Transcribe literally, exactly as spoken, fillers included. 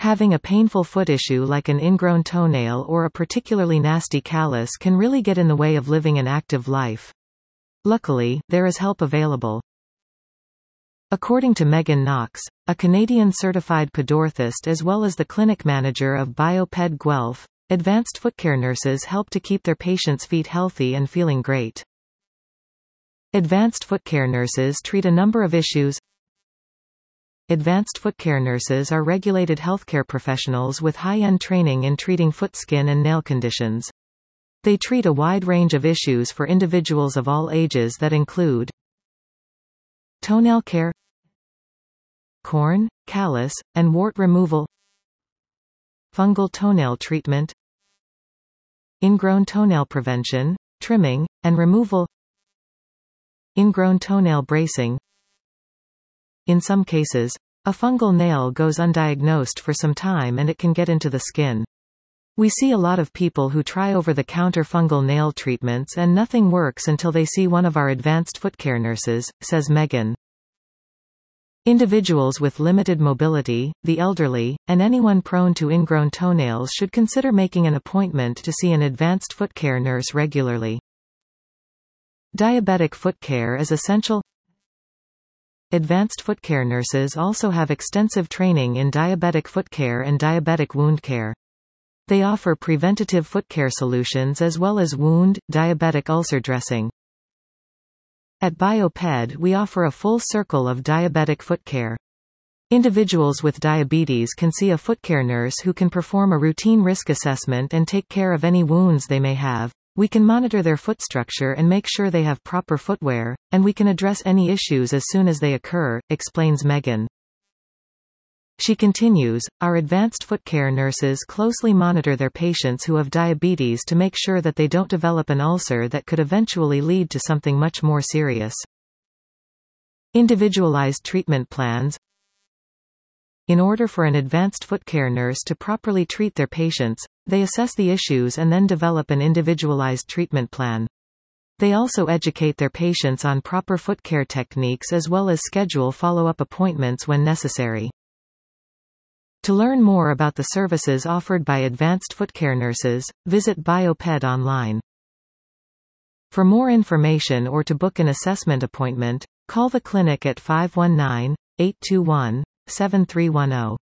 Having a painful foot issue like an ingrown toenail or a particularly nasty callus can really get in the way of living an active life. Luckily, there is help available. According to Megan Knox, a Canadian certified podorthist as well as the clinic manager of Bioped Guelph, advanced footcare nurses help to keep their patients' feet healthy and feeling great. Advanced footcare nurses treat a number of issues. Advanced footcare nurses are regulated healthcare professionals with high-end training in treating foot skin and nail conditions. They treat a wide range of issues for individuals of all ages that include toenail care, corn, callus, and wart removal, fungal toenail treatment, ingrown toenail prevention, trimming, and removal, ingrown toenail bracing. In some cases, a fungal nail goes undiagnosed for some time and it can get into the skin. We see a lot of people who try over-the-counter fungal nail treatments and nothing works until they see one of our advanced footcare nurses, says Megan. Individuals with limited mobility, the elderly, and anyone prone to ingrown toenails should consider making an appointment to see an advanced foot care nurse regularly. Diabetic foot care is essential. Advanced foot care nurses also have extensive training in diabetic foot care and diabetic wound care. They offer preventative foot care solutions as well as wound, diabetic ulcer dressing. At Bioped, we offer a full circle of diabetic foot care. Individuals with diabetes can see a foot care nurse who can perform a routine risk assessment and take care of any wounds they may have. We can monitor their foot structure and make sure they have proper footwear, and we can address any issues as soon as they occur, explains Megan. She continues, our advanced foot care nurses closely monitor their patients who have diabetes to make sure that they don't develop an ulcer that could eventually lead to something much more serious. Individualized treatment plans. In order for an advanced foot care nurse to properly treat their patients, they assess the issues and then develop an individualized treatment plan. They also educate their patients on proper foot care techniques as well as schedule follow-up appointments when necessary. To learn more about the services offered by advanced foot care nurses, visit Bioped online. For more information or to book an assessment appointment, call the clinic at five one nine, eight two one, seven three one zero.